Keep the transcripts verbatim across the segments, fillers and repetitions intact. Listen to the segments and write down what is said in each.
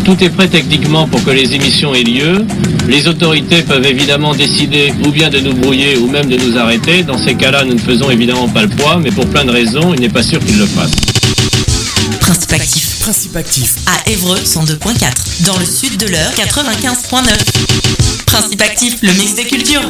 tout est prêt techniquement pour que les émissions aient lieu. Les autorités peuvent évidemment décider ou bien de nous brouiller ou même de nous arrêter. Dans ces cas-là, nous ne faisons évidemment pas le poids, mais pour plein de raisons, il n'est pas sûr qu'ils le fassent. Principe actif. Principe actif. À Évreux, cent deux virgule quatre. Dans le sud de l'Eure, quatre-vingt-quinze virgule neuf. Principe actif, le mix des cultures.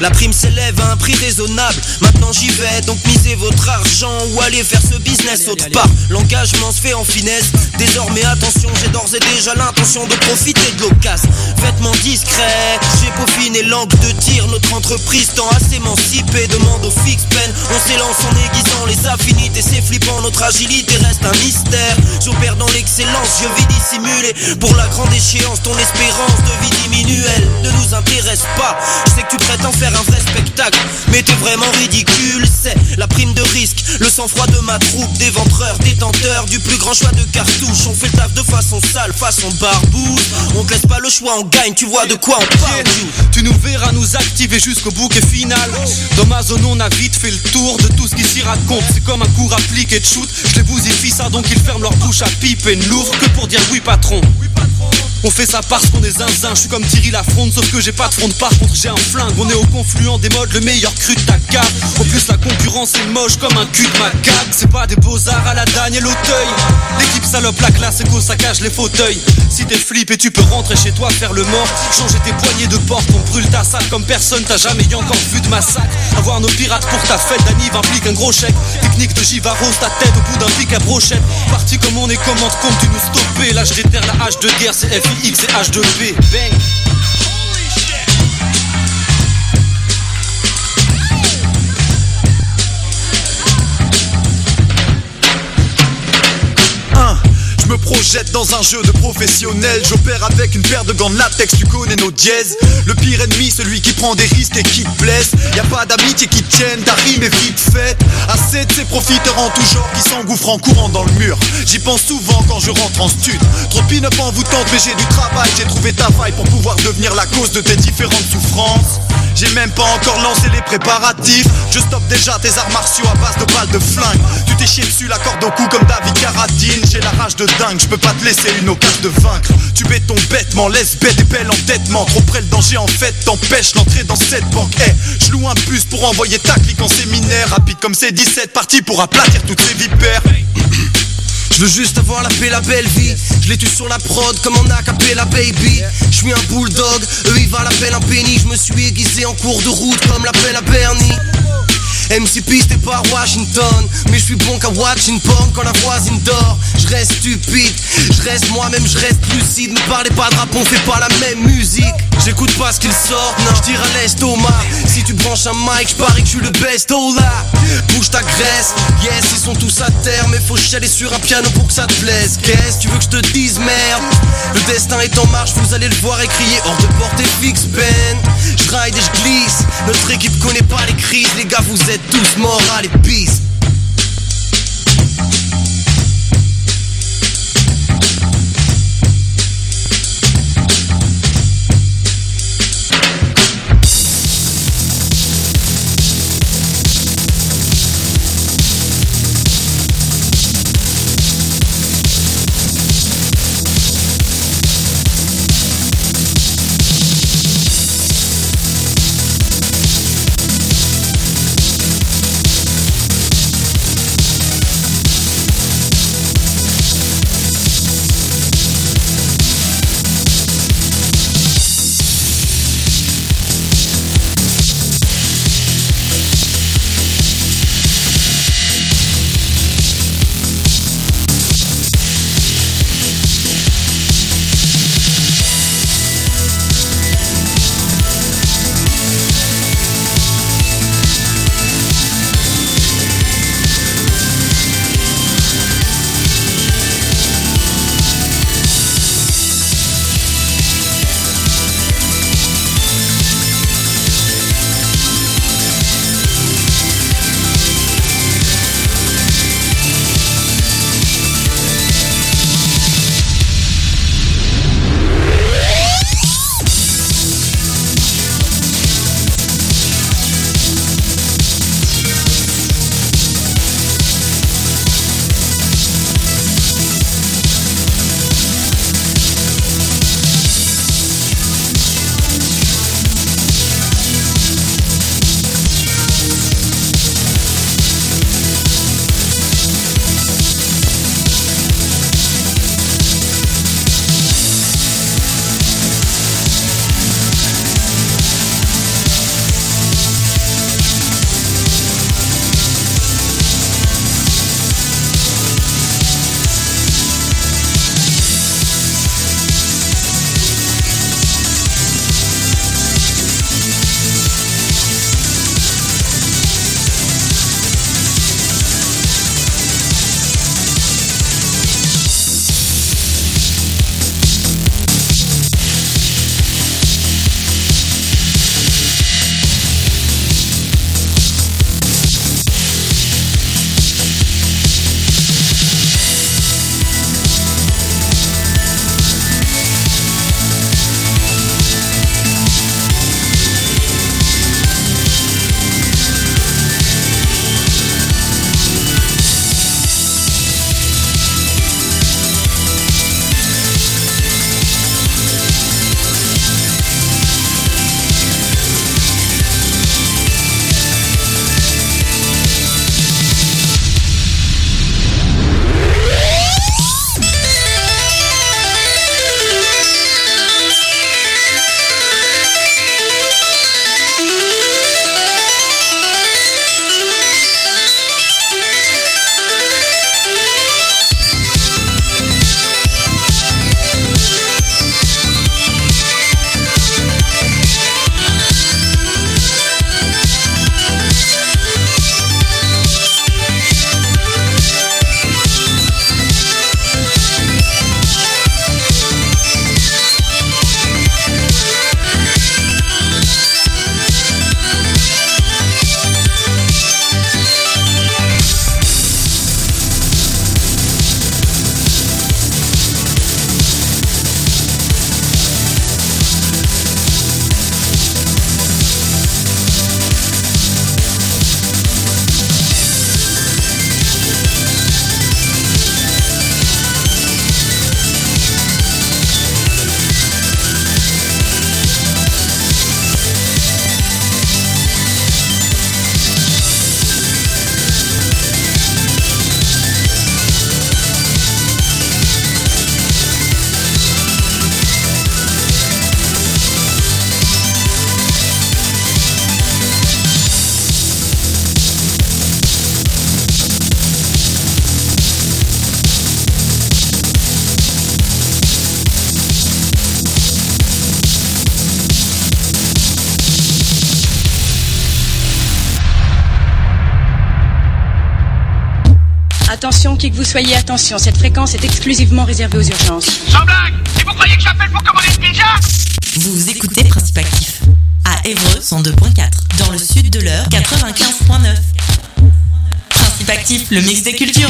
La prime s'élève à un prix raisonnable. Maintenant j'y vais, donc misez votre argent ou allez faire ce business autre part. L'engagement se fait en finesse. Désormais attention, j'ai d'ores et déjà l'intention de profiter de l'occasion. Vêtements discrets, j'ai peaufiné l'angle de tir. Notre entreprise tend à s'émanciper, demande au fixe pen. On s'élance en aiguisant les affinités, c'est flippant, notre agilité reste un mystère. J'opère dans l'excellence, je vis dissimulé. Pour la grande échéance, ton espérance de vie diminue, elle ne nous intéresse pas. Je sais que tu prétends faire un vrai spectacle, mais t'es vraiment ridicule. C'est la prime de risque, le sang-froid de ma troupe, des ventreurs, détenteurs du plus grand choix de cartouches. On fait le taf de façon sale, façon barbouze. On te laisse pas le choix, on gagne, tu vois de quoi on parle. Tu nous verras nous activer jusqu'au bouquet final. Dans ma zone on a vite fait le tour de tout ce qui s'y raconte. C'est comme un cours appliqué de shoot. Je les bousifie ça donc ils ferment leur bouche à pipe et n'ouvrent que pour dire oui patron. On fait ça parce qu'on est zinzin, je suis comme Thierry Lafronde, sauf que j'ai pas de fronde, par contre j'ai un flingue. On est au confluent des modes, le meilleur cru de ta cave. En plus la concurrence est moche comme un cul de macaque. C'est pas des beaux-arts à la Daniel Auteuil. L'équipe salope la classe et qu'au saccage les fauteuils. Si t'es flip et tu peux rentrer chez toi faire le mort, changer tes poignées de porte, on brûle ta salle comme personne, t'as jamais encore vu de massacre. Avoir nos pirates pour ta fête d'anniv implique un gros chèque. Technique de Givaros, ta tête au bout d'un pic à brochette. Parti comme on est, commande compte, tu nous stopper. Là je déterre la hache de guerre, c'est F I X et H deux B. Bang. Je me projette dans un jeu de professionnel. J'opère avec une paire de gants de latex, tu connais nos dièses. Le pire ennemi, celui qui prend des risques et qui te blesse. Y'a pas d'amitié qui tienne, ta rime est vite faite. Assez de ces profiteurs en tout genre qui s'engouffrent en courant dans le mur. J'y pense souvent quand je rentre en stud. Trop de pin-up en vous tente, mais j'ai du travail. J'ai trouvé ta faille pour pouvoir devenir la cause de tes différentes souffrances. J'ai même pas encore lancé les préparatifs. Je stoppe déjà tes arts martiaux à base de balles de flingue. Tu t'es chié dessus la corde au cou comme David Carradine. J'ai la rage de dingue, je peux pas te laisser une occasion de vaincre. Tu béton bêtement, laisse bête et belle entêtement. Trop près le danger en fait t'empêche l'entrée dans cette banque. Eh, hey, je loue un bus pour envoyer ta clique en séminaire. Rapide comme c'est dix-sept, parti pour aplatir toutes ces vipères. Je veux juste avoir la paix, la belle vie. Je les tue sur la prod comme en acapella baby. Je suis un bulldog, eux ils valent l'appel un penny. Je me suis aiguisé en cours de route comme l'appel à Bernie. M C P c'était pas Washington, mais je suis bon qu'à watching porn quand la voisine dort. Je reste stupide, je reste moi-même, je reste lucide. Ne parlez pas de rap, on fait pas la même musique. J'écoute pas ce qu'ils sortent, non, je tire à l'estomac. Si tu branches un mic, je parie que je suis le best, oh là. Bouge ta graisse, yes, ils sont tous à terre. Mais faut chialer sur un piano pour que ça te plaise. Qu'est-ce tu veux que je te dise, merde? Le destin est en marche, vous allez le voir et crier hors de portée fixe, Ben. Je ride et je glisse, notre équipe connaît pas les crises. Les gars, vous êtes tous morts à l'épice. Attention, qui que vous soyez, attention, cette fréquence est exclusivement réservée aux urgences. Sans blague! Et vous croyez que j'appelle pour commander une pizza? Vous écoutez Principe Actif. À Évreux, cent deux point quatre. Dans le sud de l'Eure, quatre-vingt-quinze point neuf. Principe Actif, le mix des cultures.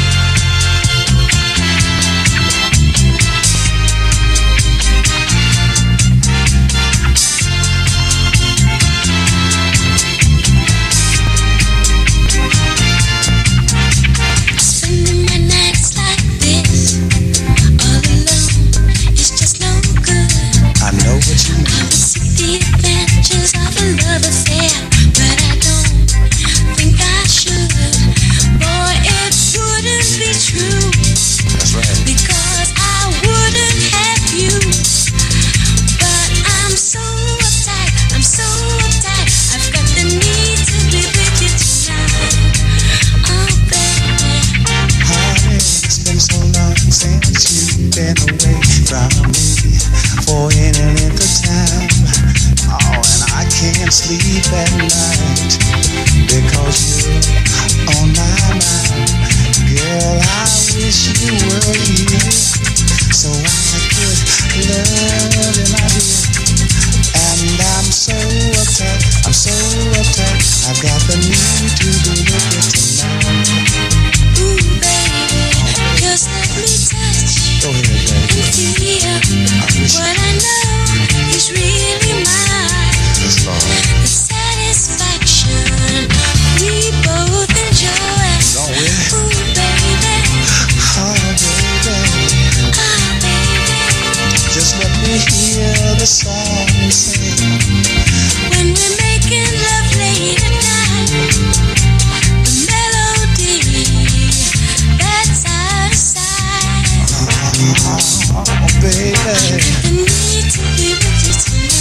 Sleep at night because you're on my mind. Girl, I wish you were here so I could love you, my dear. And I'm so uptight, I'm so uptight. I've got the need to be with you tonight. Ooh, baby, just let me touch. Go ahead, baby. And feel what I know is really mine. The satisfaction we both enjoy. Don't we? Ooh, baby. Oh, baby. Oh, baby. Just let me hear the song you sing. When we're making love late at night, the melody that's out of sight. Oh, oh baby. I need to be with you tonight.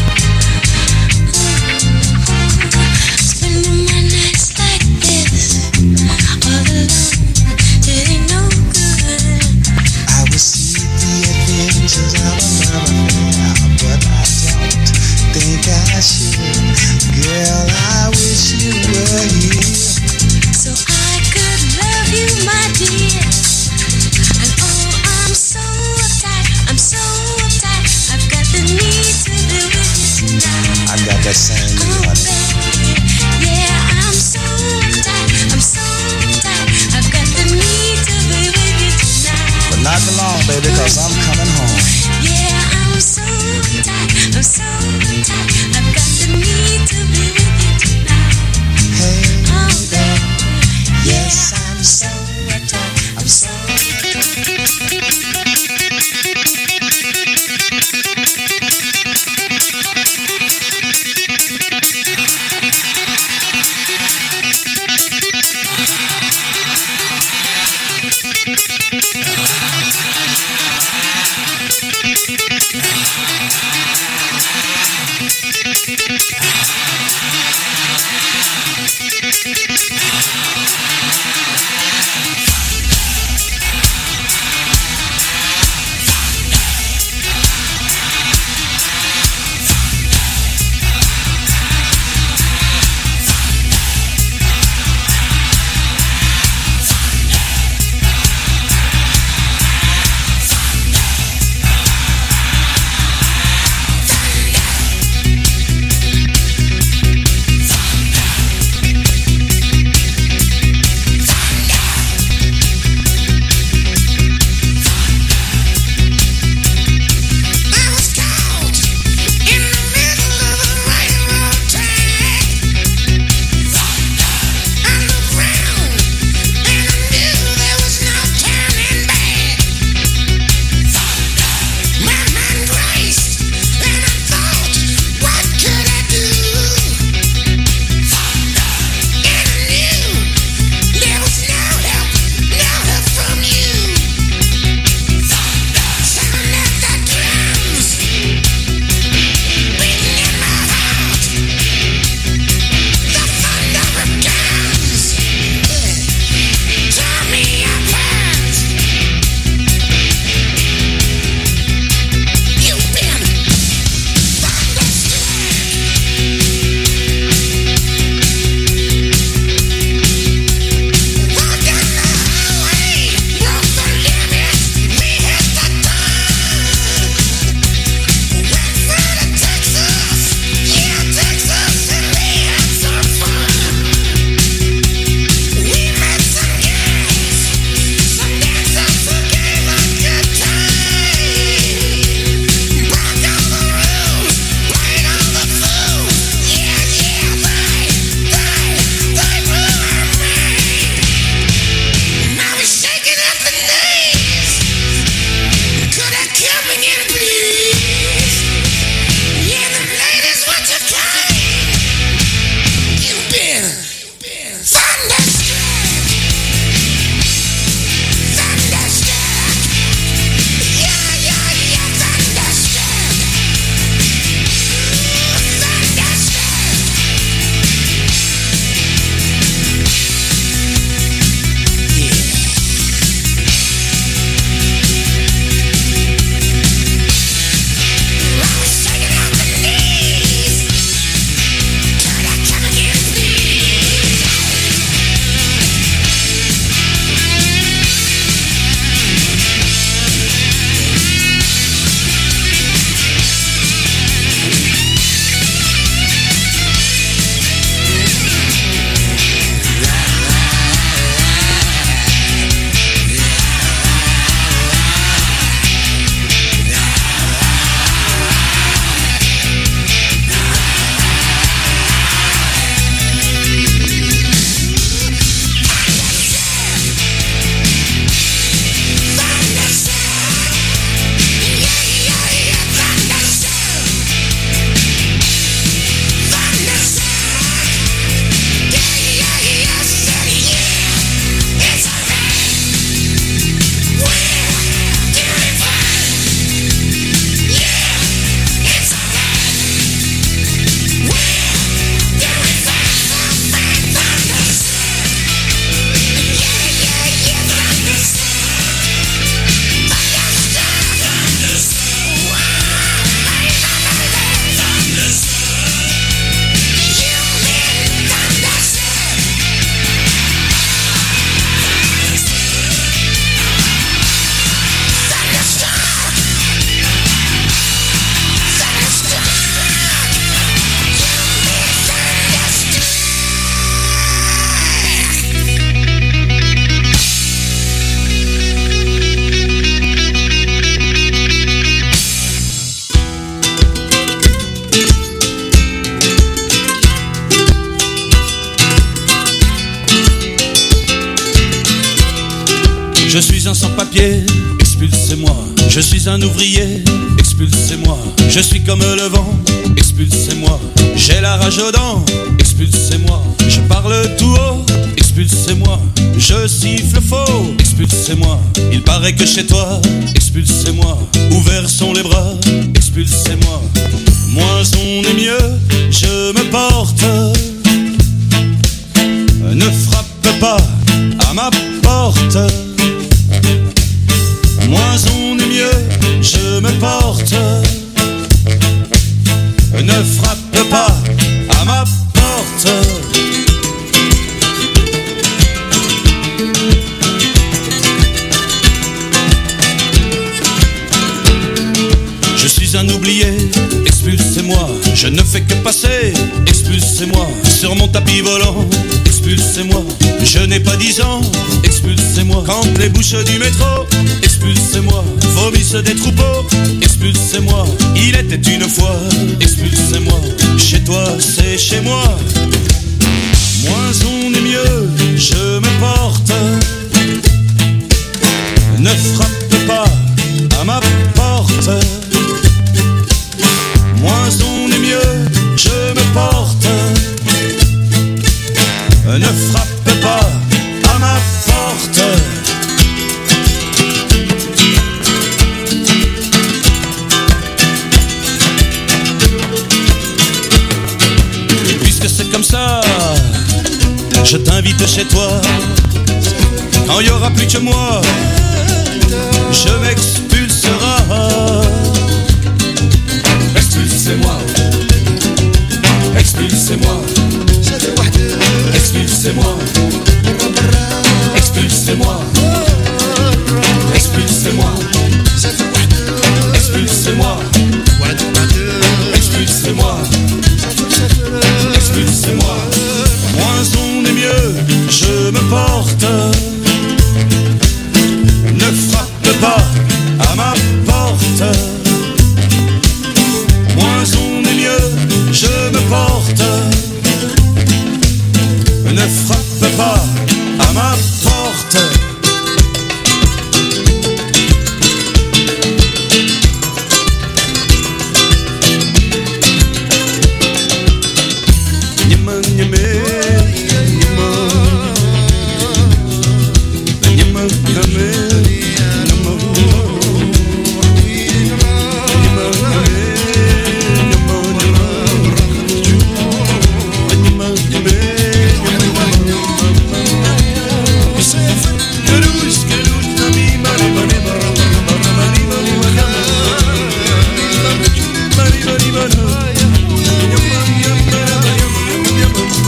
Spending my nights like this, all alone, it ain't no good. I would see the adventures of another man, but I don't think I should. Girl, I wish you were here so I could love you, my dear. And oh, I'm so uptight, I'm so uptight. I've got the need to be with you tonight. I got that same need, Oh, honey. baby, yeah, I'm so uptight, I'm so uptight. I've got the need to be with you tonight. But not for long, baby, cause I'm coming home. Yeah, I'm so uptight, I'm so uptight. I've got the need to be with you tonight. Hey, Oh, baby, yes, I'm so uptight, I'm so Je suis un sans-papier, expulsez-moi. Je suis un ouvrier, expulsez-moi. Je suis comme le vent, expulsez-moi. J'ai la rage aux dents, expulsez-moi. Je parle tout haut, expulsez-moi. Je siffle faux, expulsez-moi. Il paraît que chez toi, expulsez-moi. Ouverts sont les bras, expulsez-moi. Moins on est mieux, je me porte. Ne frappe pas à ma porte. Moins on est mieux, je me porte. Ne frappe pas à ma porte. Je suis un oublié, expulsez-moi. Je ne fais que passer, expulsez-moi. Sur mon tapis volant, expulsez-moi. Je n'ai pas dix ans, expulsez-moi. Quand les bouches du métro, expulsez-moi. Vomissent des troupeaux, expulsez-moi. Il était une fois, expulsez-moi. Chez toi, c'est chez moi. Moins on est mieux, je me porte. Ne frappe pas à ma porte. Moins on est mieux, je me porte. Ne frappe pas à ma porte. Puisque c'est comme ça, je t'invite chez toi. Quand il y aura plus que moi, je m'expulsera. Expulsez-moi, expulsez-moi, expulsez-moi, expulsez-moi, expulsez-moi, expulsez-moi, expulsez-moi, expulsez-moi. Moins on est mieux, je me porte.